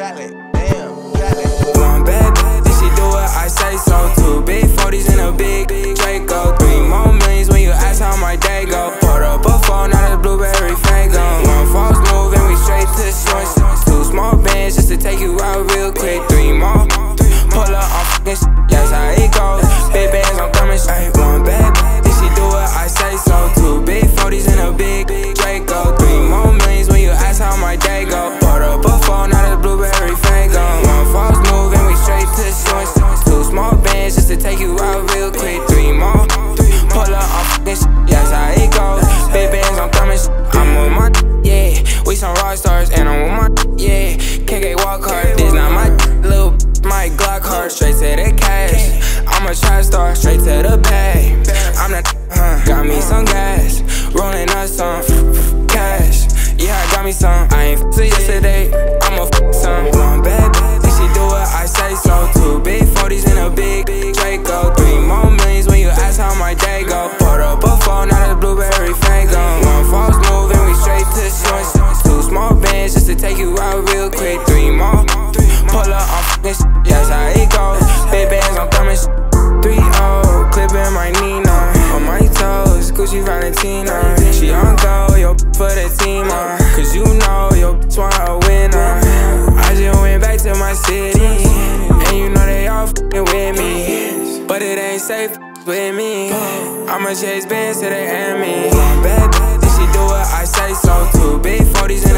Exactly. Damn. Exactly. One bad bitch, she do what I say so. 2 big 40s in a big Draco. 3 more millions when you ask how my day go. Poured up a phone, not a blueberry fango. One false move and we straight to the joints. 2 small bands just to take you out real quick. 3 more, pull up on fucking shit. That's how it goes. Big bands, I'm coming straight. One bad bitch, she do what I say so. 2 big 40s in a big Draco. 3 more millions when you ask how my day go. Poured up a phone, not a blueberry fango. One false move and we straight to the joints. 2 small bands just to take you out real quick. 3 more, pull up on fucking shit. That's how it goes. Big bands, I'm coming I'm with my yeah. We some rock stars and I'm with my yeah. KK walk hard. This not my little my Glock hard. Straight to the cash. I'm a trap star. Straight to the bag. I'm the got me some gas. Rolling up some cash. Yeah, I got me some. I ain't f***ed yesterday. I'ma f*** some. One bad bitch, she do what I say so. 2 big 40s in a big Draco. 3 more millions when you ask how my day go. Poured up a phone, not a blueberry fango. One false move and we straight to the joints. 2 small bands just to take you out real quick. 3 more, pull up on fucking shit. That's how it goes. Big bands, I'm coming 3-0, clipping my Nina. On my toes, Gucci Valentina. She on go, yo, for the team, cause you know, yo, want a winner. I just went back to my city, and you know they all f***ing with me. But it ain't safe with me. I'ma chase bands till they end me. One bad bitch, she do what I say so. 2 big 40s